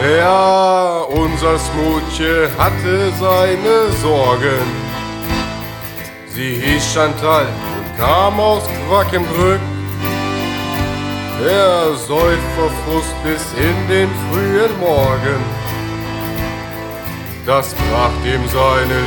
Ja, unser Smutje hatte seine Sorgen. Sie hieß Chantal und kam aus Quackenbrück. Er säuft vor Frust bis in den frühen Morgen. Das bracht ihm seine